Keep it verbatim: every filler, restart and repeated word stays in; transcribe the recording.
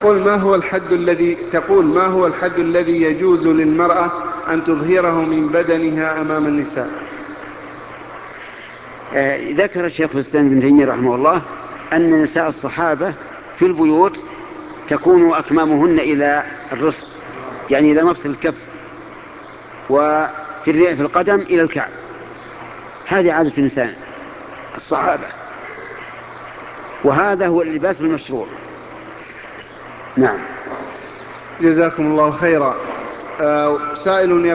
تقول ما هو الحد الذي تقول ما هو الحد الذي يجوز للمرأة أن تظهره من بدنها أمام النساء؟ آه ذكر الشيخ الإسلام ابن تيمية رحمه الله أن نساء الصحابة في البيوت تكون أكمامهن إلى الرسغ، يعني إلى مفصل الكف، وفي الرئة في القدم إلى الكعب. هذه عادة نساء الصحابة، وهذا هو اللباس المشروع. نعم. جزاكم الله خيرا. آه سائل